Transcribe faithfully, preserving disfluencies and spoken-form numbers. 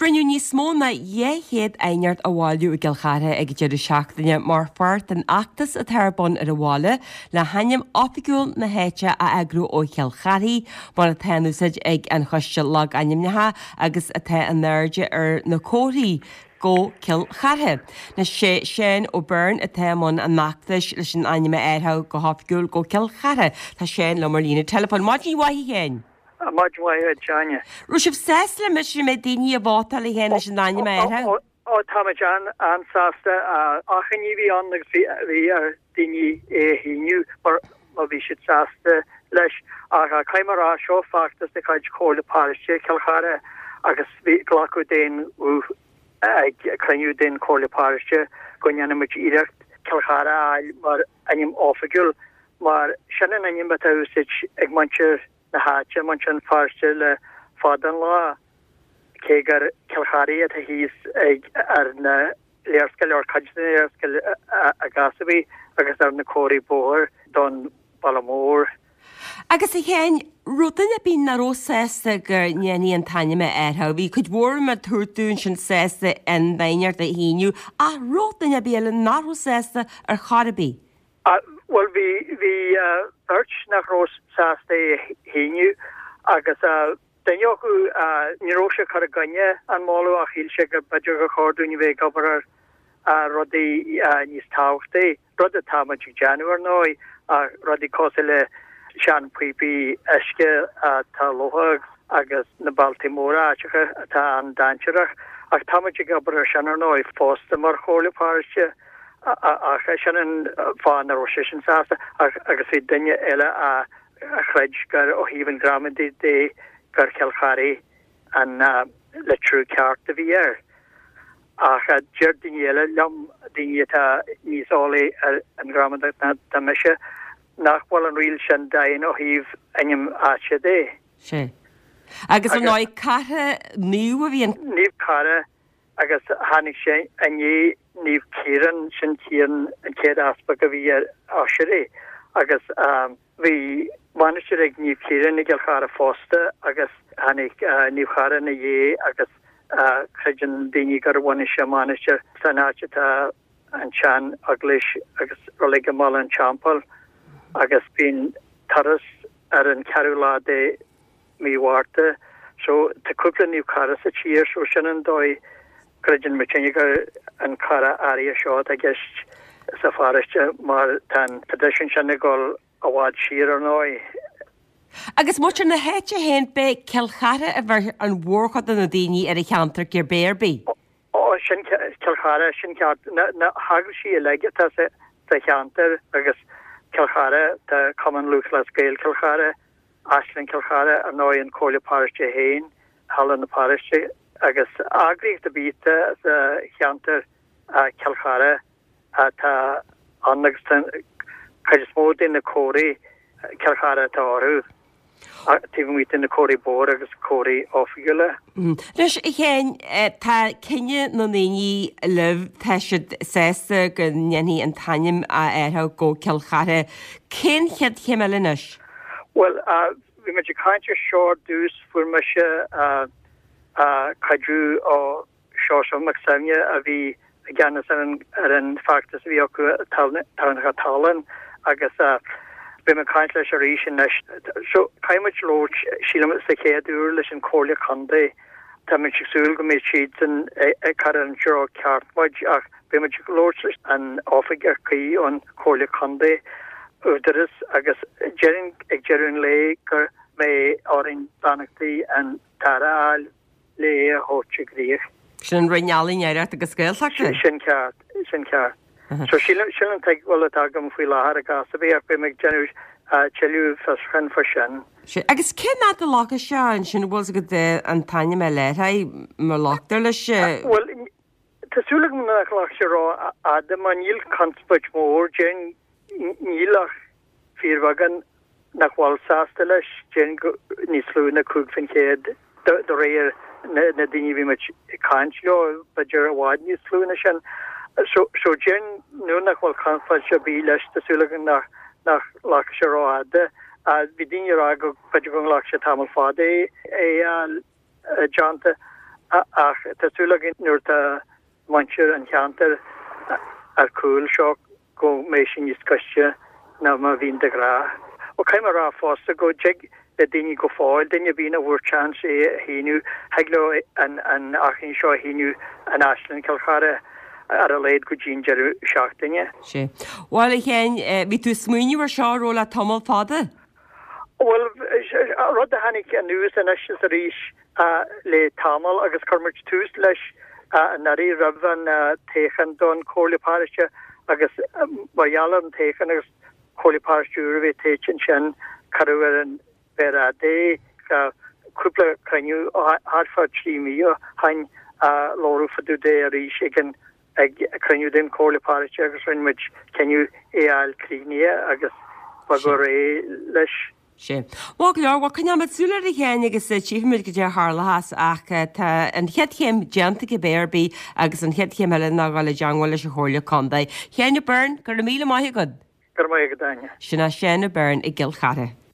Brynniú ní smó na dhéhéad einart a bháilú i gilchathe ag deireadh seachtaine mar fart an achtas a tharbon ar a bháile le hainneam ofigiúil na héite a agrú ó chealchathaí mar a teanúsaid ag an choiste lag ainimnethe agus a the an nerde ar na cóirí go cealchathe. Na sé sin ó burn a témón an nachtas leis an aimime airtha go ofigiúil go cealchathe. Tá sin le mar lína telefón. Máidí waithí chéin? Much way at China. Rúsib sesla mis me daoine a bhátá le héana sin daine méthe? Ó Tamajan an sásta a chaní bhí an bhí ar daoine é híniu mar bhí siad sásta leis a caiimrá seo factas de chuid cóla páiste cealchara agus bhí ghlacu déin ú ag chuinniu déin cóla páiste go nneanamid iirecht cealchara mar anim ofigiúil mar seanan anim batúsid ag mantir na háte man sin fáste le fádan lá cé gur cealchaí a híos ag ar na léirscail ar caiidir a gasabí agus ar na cóirí bóir don Ballamór. Agus i chéin rutain a bín na ró sésta gur nnéanaí an tainime airtha, bhí chuid mhór me thuúún sin sésta an bhéineart a híniu a rutain a bíal an náró sésta ar charabí. Well, vi vi urch nach ros sásta híniu agus denjoku niróse kar gannne an málu a chiilse go beidir go chordún bvé gobar rodi níos táchtta rud a tá Januar nói a rodi cosile sean puipi eske tá lohag agus na Baltimora tá an danseach ach tá gobar seanar nói fósta mar cholapáiste a sean fáin a roisisin sásta agus fé dunne eile a chreid gur ó híhann gramadi dé gur cealchaí an le trú ceart a bhí ar. A deir daine eile lem daine tá níos ála ar an gramada na meise nachhfuil an riil sin dain ó híh aim áise dé. sé. Agus an náid cathe níú a bhíon? Níomh cara agus hánig sé ané níomh céan sin tían an céad aspa go bhí áisiiré agus bhí manisteir ag níomh céan ag cealchara fósta agus hánig níomh chara na dhé agus chuidean daoine gur bhaine sé manisteir san áite tá an sean aglis agus rola go mála an teampall agus bín taras ar an ceúlá de míhharta so tá cúpla níomh cara sa tíir so sin an dóid Grudin Mechaniger an cara aria seo a gist sa fariste mar tan tradition sin gol a wad sir ar nói. Agus muir na héite hen be cealchara a bhar an bhórchad an na daoine ar a cheantar gur béirbí. Ó sin cealchara sin ceart na hagur sí a leige tá sa cheantar agus cealchara tá common luchlas gael cealchara aslin cealchara a nói an cóla páiste héin hallan na páiste agus agricht de bíte a cheantar a cealchara a tá annagstan chuidir in na cóirí cealchara tá áú tí mít in na cóirí bór agus cóirí ofigiúile. Leis i chéin tá cinenne na naoí leh teisiid sésta go nneanaí an taim a airtha go cealchara cén chead chéimelinis? Well, bhí me caiinte seo dús fuair me se cadú ó seosom maximne a bhí gan ar an factus bhí acu tánacha talan agus be me kaint leis a rééis so caiimiid lo sílam sa chéadú leis an cóla chundé tá me súil go méid siad an car an seo ceartmaid ach be me lo an áfig ar chuí an cóla chundé údaras agus jerin ag jerin le gur mé árin banachtaí an taráil le hóte gríoch. Sin rinnealín éirecht agus scéalteachta? Sin ceart, sin ceart. So sílan sílan teag bhfuil agam faoi láthair a gas a bhí ach be me genú teú fas chan for sin. Agus cé ná a lácha seán sin bhil go dé an taine me létha mar láchtar lei se? Well, tásúla go nach lách se rá a de man níl canspait mór gén nílach fíorhagan nach bháil sásta leis gén níos slú na cúg fin chéad do réir na daoine bhí me caiint leo beidir a bháid níos slúna sin. So so gén nu nach bhfuil canspait se bí leis tásúla nach nach lách se rá de a bhí daoine rá go beidir go lách se tamil fáda é janta ach tásúlagin nuair a manir an cheantar ar cúil seo go mé sin iscuiste na má bhín de gra. ó caiimar rá fásta go jig le daine go fáil daine bhín a bhúr chans é híú heaglo an an achin seo híú an Ashland Kilcara ar a léad go gingear seachtaine. sé. Bháil i chéin bhí tú smuoinú ar seo róla tomol fada? Well rud a hannig an nuas an is a ríis le tamil agus chumir tús leis an naí rabhan téchan don cholipáiste agus marjalan téchan agus cholipáistúr bhí téin sin carúar an vera dé cúpla craniú harfa trímí hain lóú fadú dé a ríis igen ag craniú den cholipáiste agus rinmuid ceniu éal crínia agus bagur é leis. sé. Má leor bhá chuine súla i chéine agus tíimiid go dé hálahas ach an cheadchéim deanta go béirbí agus an cheadchéim eile na gáile deanghil leis chóirla condaid. Chéanna burn gur na míle maithe go. Gur mai go daine. Sinna séna burn i Gilchara.